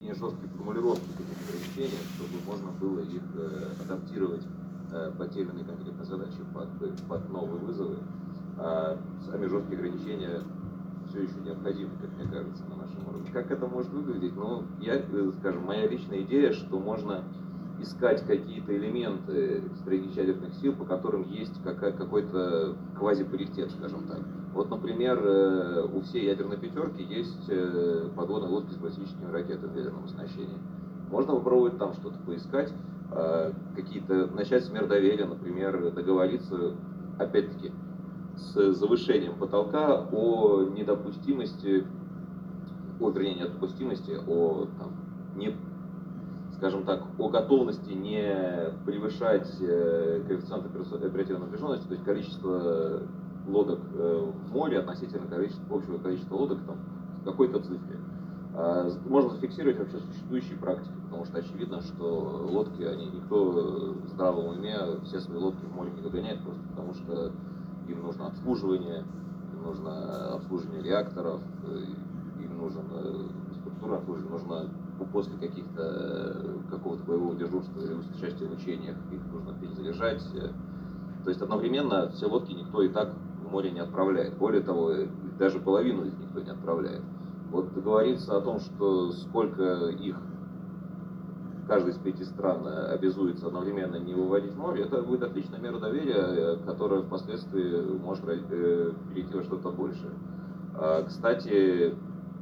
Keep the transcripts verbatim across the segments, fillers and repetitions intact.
жесткие формулировки этих ограничений, чтобы можно было их э, адаптировать э, под те или иные конкретные задачи, под, под новые вызовы. А сами жесткие ограничения все еще необходимы, как мне кажется, на нашем уровне. Как это может выглядеть? Ну, я, скажем, моя личная идея, что можно искать какие-то элементы стратегических ядерных сил, по которым есть какой-то квазипаритет, скажем так. Вот, например, у всей ядерной пятерки есть подводные лодки с баллистическими ракетами в ядерном оснащении. Можно попробовать там что-то поискать, какие-то, начать с мер доверия, например, договориться, опять-таки, с завышением потолка о недопустимости, о, вернее, не о допустимости, о, там, не, скажем так, о готовности не превышать э, коэффициент оперативной напряженности, то есть количество лодок э, в море относительно количества, общего количества лодок там, в какой-то цифре. А, можно зафиксировать вообще существующие практики, потому что очевидно, что лодки, они никто в здравом уме все свои лодки в море не выгоняет, просто потому что им нужно обслуживание, им нужно обслуживание реакторов, им нужно структура обслуживания, нужно после каких-то какого-то боевого дежурства или участия в учениях их нужно перезаряжать. То есть одновременно все лодки никто и так в море не отправляет. Более того, даже половину их никто не отправляет. Вот договориться о том, что сколько их каждая из пяти стран обязуется одновременно не выводить в море, это будет отличная мера доверия, которая впоследствии может перейти во что-то большее. Кстати,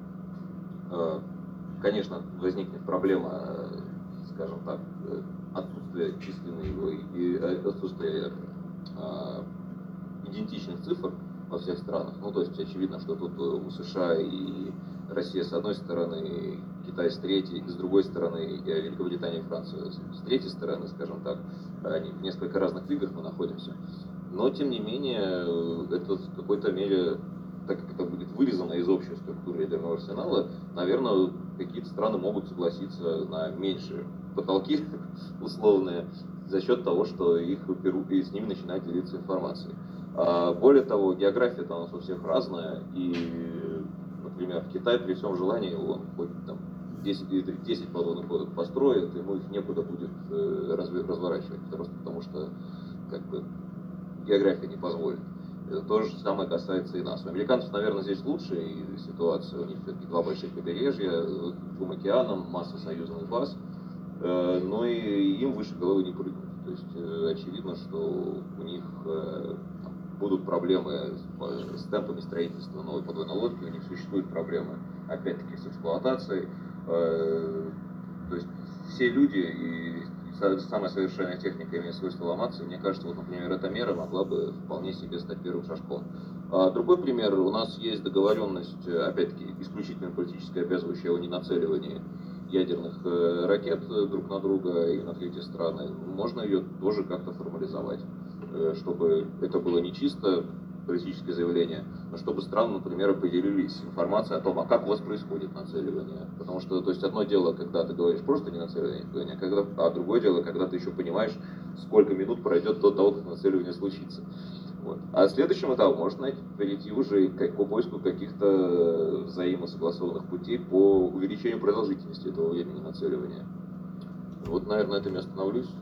конечно, возникнет проблема, скажем так, отсутствия численной и отсутствия идентичных цифр во всех странах. Ну, то есть очевидно, что тут у США и Россия с одной стороны, Китай с третьей, и с другой стороны Великобритания и Франция с третьей стороны, скажем так, они в несколько разных лигах мы находимся. Но, тем не менее, это в какой-то мере, так как это будет вырезано из общей структуры ядерного арсенала, наверное, какие-то страны могут согласиться на меньшие потолки условные за счет того, что их берут и с ними начинают делиться информацией. А более того, география-то у нас у всех разная, и, например, Китай при всем желании, он хоть там десять, десять подводных лодок построит, ему их некуда будет разворачивать, просто потому что как бы география не позволит. То же самое касается и нас. У американцев, наверное, здесь лучшая ситуация. У них все-таки два больших побережья, двум океанам, масса союзных баз, но и им выше головы не прыгнуть. То есть очевидно, что у них там будут проблемы с, с темпами строительства новой подводной лодки, у них существуют проблемы, опять-таки, с эксплуатацией. То есть все люди и самая совершенная техника имеет свойство ломаться. И мне кажется, вот, например, эта мера могла бы вполне себе стать первым шажком. А другой пример. У нас есть договоренность, опять-таки, исключительно политически обязывающая о ненацеливании ядерных э, ракет друг на друга и на третьи страны. Можно ее тоже как-то формализовать, э, чтобы это было не чисто политическое заявление, но чтобы страны, например, поделились информацией о том, а как у вас происходит нацеливание. Потому что, то есть, одно дело, когда ты говоришь просто не нацеливание, когда, а другое дело, когда ты еще понимаешь, сколько минут пройдет до того, как нацеливание случится. Вот. А следующим этапом можно перейти уже по поиску каких-то взаимосогласованных путей по увеличению продолжительности этого времени нацеливания. Вот, наверное, на этом я остановлюсь.